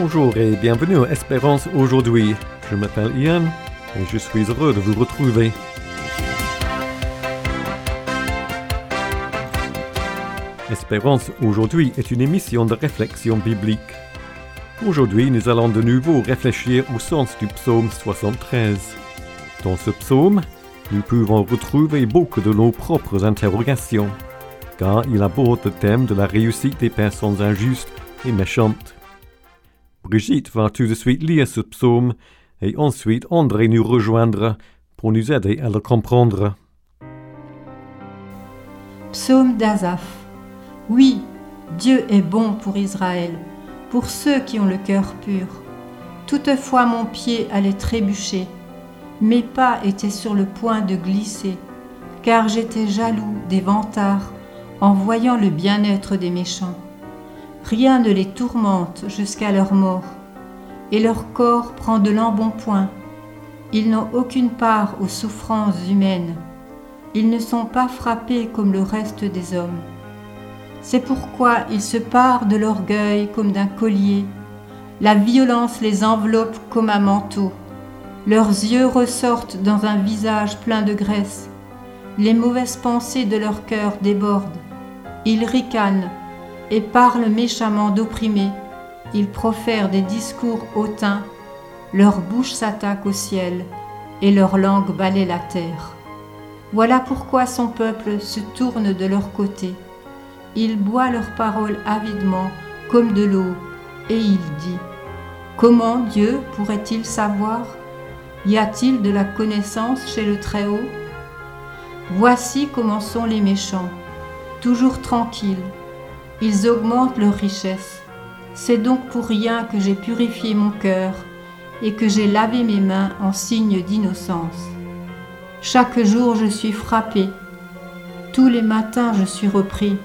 Bonjour et bienvenue à Espérance aujourd'hui. Je m'appelle Ian et je suis heureux de vous retrouver. Espérance aujourd'hui est une émission de réflexion biblique. Aujourd'hui, nous allons de nouveau réfléchir au sens du psaume 73. Dans ce psaume, nous pouvons retrouver beaucoup de nos propres interrogations, car il aborde le thème de la réussite des personnes injustes et méchantes. Brigitte va tout de suite lire ce psaume et ensuite André nous rejoindra pour nous aider à le comprendre. Psaume d'Asaph. Oui, Dieu est bon pour Israël, pour ceux qui ont le cœur pur. Toutefois mon pied allait trébucher, mes pas étaient sur le point de glisser, car j'étais jaloux des vantards en voyant le bien-être des méchants. Rien ne les tourmente jusqu'à leur mort, et leur corps prend de l'embonpoint. Ils n'ont aucune part aux souffrances humaines. Ils ne sont pas frappés comme le reste des hommes. C'est pourquoi ils se parent de l'orgueil comme d'un collier. La violence les enveloppe comme un manteau. Leurs yeux ressortent dans un visage plein de graisse. Les mauvaises pensées de leur cœur débordent. Ils ricanent et parlent méchamment d'opprimés. Ils profèrent des discours hautains. Leur bouche s'attaque au ciel et leur langue balaie la terre. Voilà pourquoi son peuple se tourne de leur côté. Il boit leurs paroles avidement comme de l'eau, et il dit : comment Dieu pourrait-il savoir ? Y a-t-il de la connaissance chez le Très-Haut ? Voici comment sont les méchants, toujours tranquilles. Ils augmentent leurs richesses. C'est donc pour rien que j'ai purifié mon cœur et que j'ai lavé mes mains en signe d'innocence. Chaque jour je suis frappé. Tous les matins je suis repris.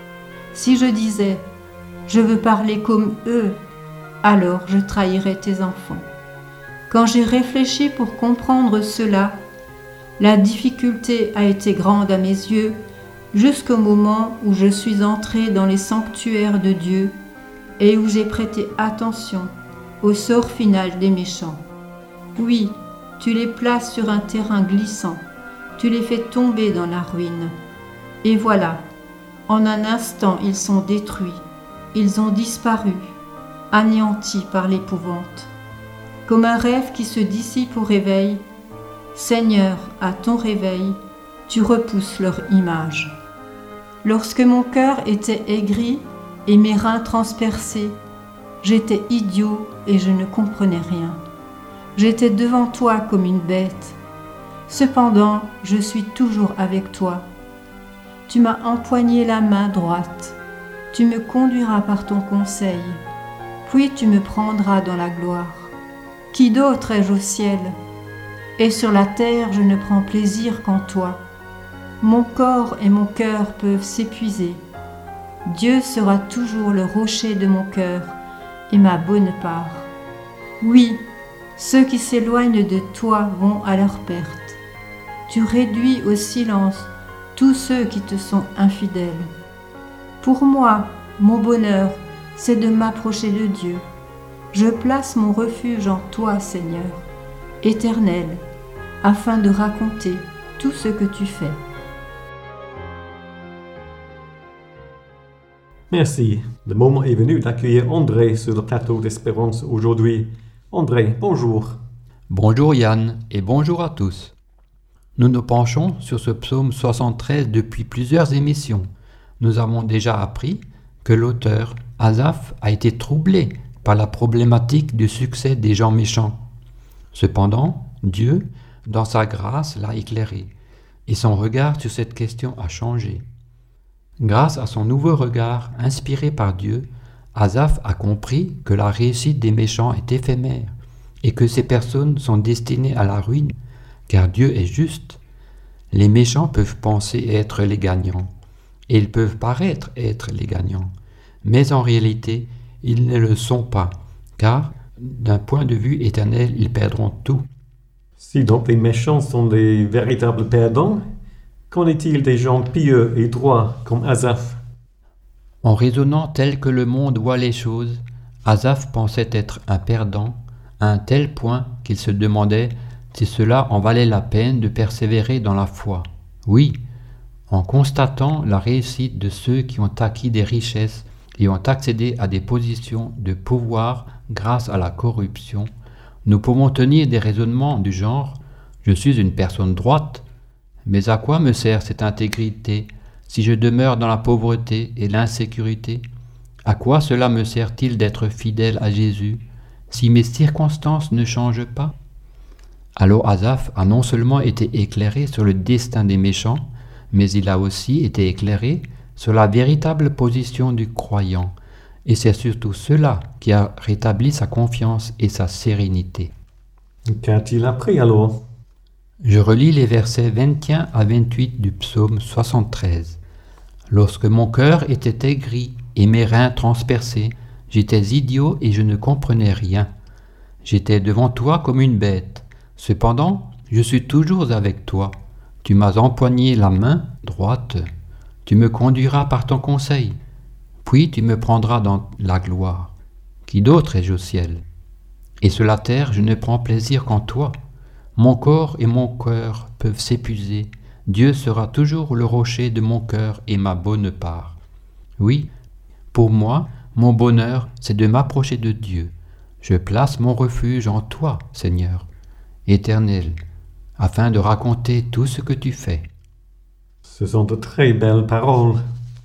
Si je disais « je veux parler comme eux », alors je trahirais tes enfants. Quand j'ai réfléchi pour comprendre cela, la difficulté a été grande à mes yeux jusqu'au moment où je suis entré dans les sanctuaires de Dieu et où j'ai prêté attention au sort final des méchants. Oui, tu les places sur un terrain glissant, tu les fais tomber dans la ruine. Et voilà, en un instant ils sont détruits, ils ont disparu, anéantis par l'épouvante. Comme un rêve qui se dissipe au réveil, Seigneur, à ton réveil, tu repousses leur image. Lorsque mon cœur était aigri et mes reins transpercés, j'étais idiot et je ne comprenais rien. J'étais devant toi comme une bête. Cependant, je suis toujours avec toi. Tu m'as empoigné la main droite. Tu me conduiras par ton conseil. Puis tu me prendras dans la gloire. Qui d'autre ai-je au ciel ? Et sur la terre, je ne prends plaisir qu'en toi. Mon corps et mon cœur peuvent s'épuiser. Dieu sera toujours le rocher de mon cœur et ma bonne part. Oui, ceux qui s'éloignent de toi vont à leur perte. Tu réduis au silence tous ceux qui te sont infidèles. Pour moi, mon bonheur, c'est de m'approcher de Dieu. Je place mon refuge en toi, Seigneur, Éternel, afin de raconter tout ce que tu fais. Merci. Le moment est venu d'accueillir André sur le plateau d'Espérance aujourd'hui. André, bonjour. Bonjour Yann et bonjour à tous. Nous nous penchons sur ce psaume 73 depuis plusieurs émissions. Nous avons déjà appris que l'auteur, Asaph, a été troublé par la problématique du succès des gens méchants. Cependant, Dieu, dans sa grâce, l'a éclairé, et son regard sur cette question a changé. Grâce à son nouveau regard, inspiré par Dieu, Asaph a compris que la réussite des méchants est éphémère, et que ces personnes sont destinées à la ruine, car Dieu est juste. Les méchants peuvent penser être les gagnants, et ils peuvent paraître être les gagnants, mais en réalité, ils ne le sont pas, car, d'un point de vue éternel, ils perdront tout. Si donc les méchants sont des véritables perdants, qu'en est-il des gens pieux et droits comme Asaph ? En raisonnant tel que le monde voit les choses, Asaph pensait être un perdant à un tel point qu'il se demandait si cela en valait la peine de persévérer dans la foi. Oui, en constatant la réussite de ceux qui ont acquis des richesses et ont accédé à des positions de pouvoir grâce à la corruption, nous pouvons tenir des raisonnements du genre « Je suis une personne droite, mais à quoi me sert cette intégrité si je demeure dans la pauvreté et l'insécurité ? À quoi cela me sert-il d'être fidèle à Jésus si mes circonstances ne changent pas ?» Alors Asaph a non seulement été éclairé sur le destin des méchants, mais il a aussi été éclairé sur la véritable position du croyant, et c'est surtout cela qui a rétabli sa confiance et sa sérénité. Qu'a-t-il appris alors? Je relis les versets 21 à 28 du psaume 73. « Lorsque mon cœur était aigri et mes reins transpercés, j'étais idiot et je ne comprenais rien. J'étais devant toi comme une bête. Cependant, je suis toujours avec toi. Tu m'as empoigné la main droite. Tu me conduiras par ton conseil. Puis tu me prendras dans la gloire. Qui d'autre ai-je au ciel? Et sur la terre, je ne prends plaisir qu'en toi. Mon corps et mon cœur peuvent s'épuiser. Dieu sera toujours le rocher de mon cœur et ma bonne part. Oui, pour moi, mon bonheur, c'est de m'approcher de Dieu. Je place mon refuge en toi, Seigneur, Éternel, afin de raconter tout ce que tu fais. » Ce sont de très belles paroles.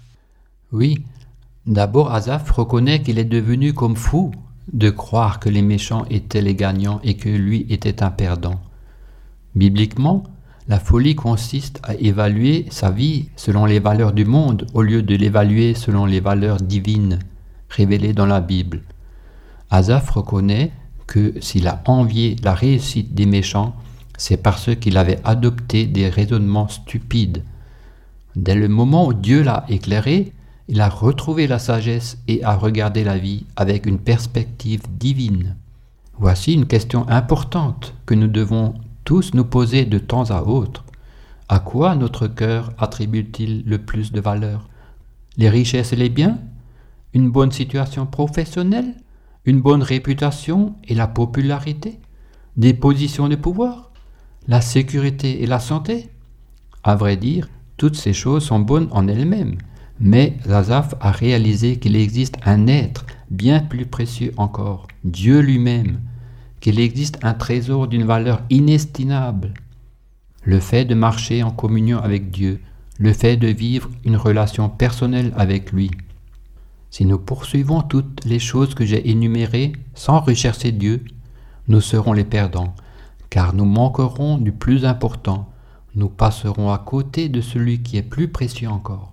Oui, d'abord Asaph reconnaît qu'il est devenu comme fou de croire que les méchants étaient les gagnants et que lui était un perdant. Bibliquement, la folie consiste à évaluer sa vie selon les valeurs du monde au lieu de l'évaluer selon les valeurs divines révélées dans la Bible. Asaph reconnaît que s'il a envié la réussite des méchants, c'est parce qu'il avait adopté des raisonnements stupides. Dès le moment où Dieu l'a éclairé, il a retrouvé la sagesse et a regardé la vie avec une perspective divine. Voici une question importante que nous devons tous nous poser de temps à autre. À quoi notre cœur attribue-t-il le plus de valeur? Les richesses et les biens? Une bonne situation professionnelle? Une bonne réputation et la popularité? Des positions de pouvoir? La sécurité et la santé? À vrai dire, toutes ces choses sont bonnes en elles-mêmes, mais Asaph a réalisé qu'il existe un être bien plus précieux encore, Dieu lui-même, qu'il existe un trésor d'une valeur inestimable. Le fait de marcher en communion avec Dieu, le fait de vivre une relation personnelle avec lui. Si nous poursuivons toutes les choses que j'ai énumérées sans rechercher Dieu, nous serons les perdants, car nous manquerons du plus important, nous passerons à côté de celui qui est plus précieux encore.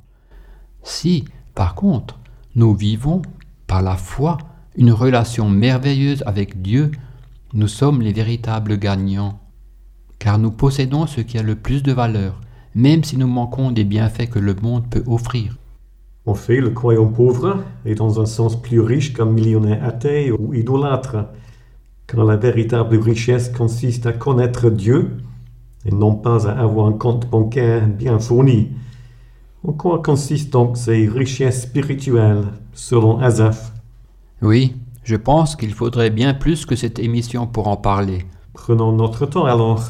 Si, par contre, nous vivons, par la foi, une relation merveilleuse avec Dieu, nous sommes les véritables gagnants, car nous possédons ce qui a le plus de valeur, même si nous manquons des bienfaits que le monde peut offrir. En fait, le croyant pauvre est dans un sens plus riche qu'un millionnaire athée ou idolâtre, car la véritable richesse consiste à connaître Dieu et non pas à avoir un compte bancaire bien fourni. En quoi consistent donc ces richesses spirituelles, selon Asaph? Oui, je pense qu'il faudrait bien plus que cette émission pour en parler. Prenons notre temps alors.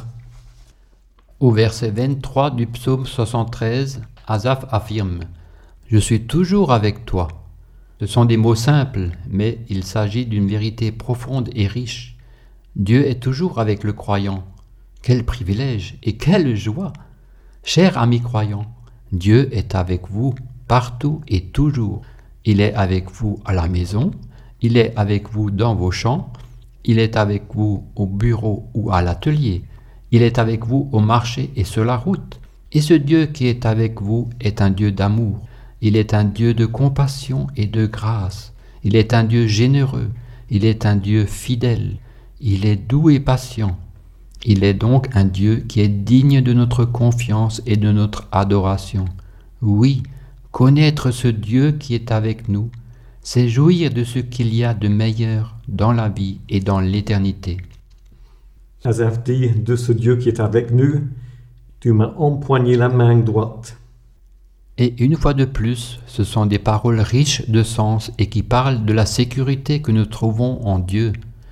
Au verset 23 du psaume 73, Asaph affirme « Je suis toujours avec toi ». Ce sont des mots simples, mais il s'agit d'une vérité profonde et riche. Dieu est toujours avec le croyant. Quel privilège et quelle joie! Chers amis croyants, Dieu est avec vous partout et toujours. Il est avec vous à la maison, il est avec vous dans vos champs, il est avec vous au bureau ou à l'atelier, il est avec vous au marché et sur la route. Et ce Dieu qui est avec vous est un Dieu d'amour, il est un Dieu de compassion et de grâce, il est un Dieu généreux, il est un Dieu fidèle, il est doux et patient. Il est donc un Dieu qui est digne de notre confiance et de notre adoration. Oui, connaître ce Dieu qui est avec nous, c'est jouir de ce qu'il y a de meilleur dans la vie et dans l'éternité. Asaph dit de ce Dieu qui est avec nous, tu m'as empoigné la main droite. Et une fois de plus, ce sont des paroles riches de sens et qui parlent de la sécurité que nous trouvons en Dieu.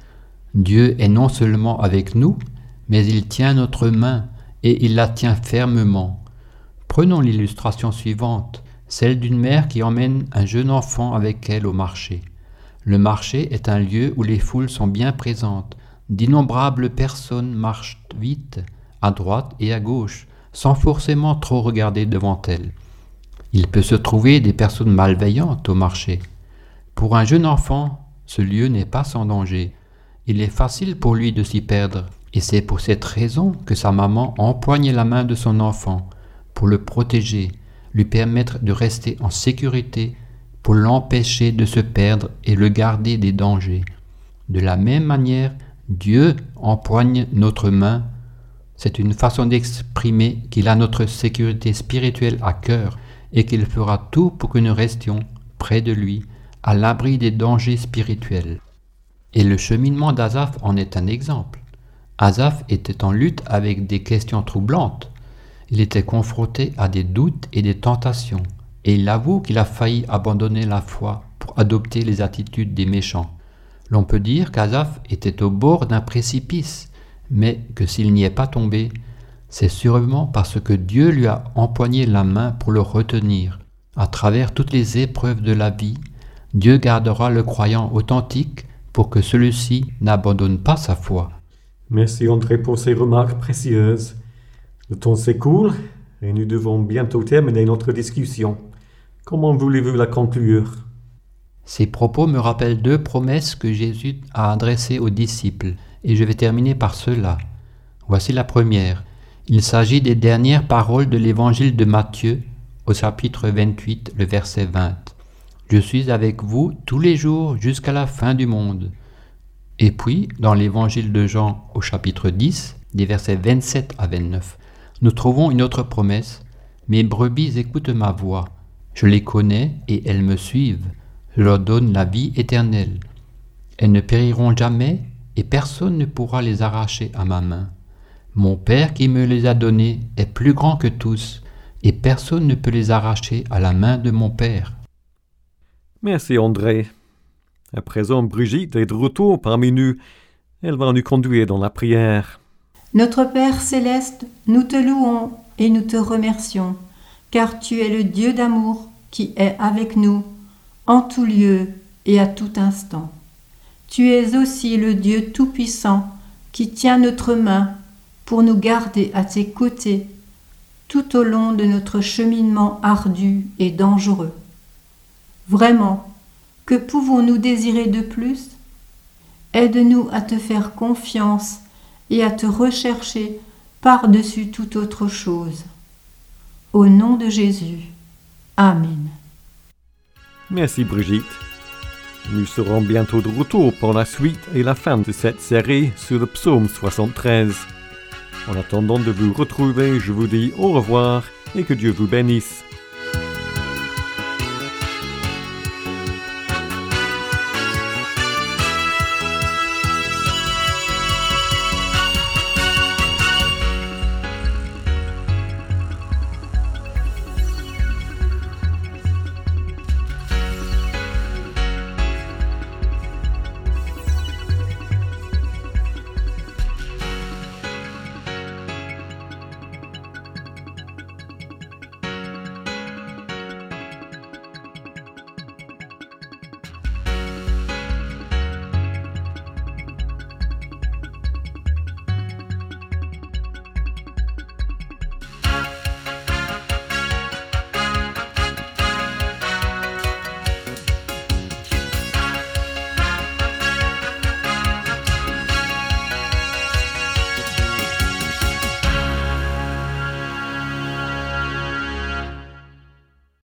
Dieu est non seulement avec nous, mais il tient notre main et il la tient fermement. Prenons l'illustration suivante, celle d'une mère qui emmène un jeune enfant avec elle au marché. Le marché est un lieu où les foules sont bien présentes. D'innombrables personnes marchent vite, à droite et à gauche, sans forcément trop regarder devant elles. Il peut se trouver des personnes malveillantes au marché. Pour un jeune enfant, ce lieu n'est pas sans danger. Il est facile pour lui de s'y perdre, et c'est pour cette raison que sa maman empoigne la main de son enfant, pour le protéger, lui permettre de rester en sécurité, pour l'empêcher de se perdre et le garder des dangers. De la même manière, Dieu empoigne notre main. C'est une façon d'exprimer qu'il a notre sécurité spirituelle à cœur et qu'il fera tout pour que nous restions près de lui, à l'abri des dangers spirituels. Et le cheminement d'Asaph en est un exemple. Asaph était en lutte avec des questions troublantes. Il était confronté à des doutes et des tentations, et il avoue qu'il a failli abandonner la foi pour adopter les attitudes des méchants. L'on peut dire qu'Asaph était au bord d'un précipice, mais que s'il n'y est pas tombé, c'est sûrement parce que Dieu lui a empoigné la main pour le retenir. À travers toutes les épreuves de la vie, Dieu gardera le croyant authentique pour que celui-ci n'abandonne pas sa foi. Merci André pour ces remarques précieuses. Le temps s'écoule et nous devons bientôt terminer notre discussion. Comment voulez-vous la conclure? Ces propos me rappellent 2 promesses que Jésus a adressées aux disciples, et je vais terminer par cela. Voici la première. Il s'agit des dernières paroles de l'évangile de Matthieu, au chapitre 28, le verset 20. « Je suis avec vous tous les jours jusqu'à la fin du monde. » Et puis, dans l'évangile de Jean, au chapitre 10, des versets 27 à 29, nous trouvons une autre promesse. « Mes brebis écoutent ma voix. Je les connais et elles me suivent. Je leur donne la vie éternelle. Elles ne périront jamais et personne ne pourra les arracher à ma main. Mon Père qui me les a donnés est plus grand que tous et personne ne peut les arracher à la main de mon Père. » Merci André. À présent, Brigitte est de retour parmi nous. Elle va nous conduire dans la prière. Notre Père céleste, nous te louons et nous te remercions, car tu es le Dieu d'amour qui est avec nous en tout lieu et à tout instant. Tu es aussi le Dieu tout-puissant qui tient notre main pour nous garder à tes côtés tout au long de notre cheminement ardu et dangereux. Vraiment, que pouvons-nous désirer de plus? Aide-nous à te faire confiance et à te rechercher par-dessus toute autre chose. Au nom de Jésus. Amen. Merci Brigitte. Nous serons bientôt de retour pour la suite et la fin de cette série sur le psaume 73. En attendant de vous retrouver, je vous dis au revoir et que Dieu vous bénisse.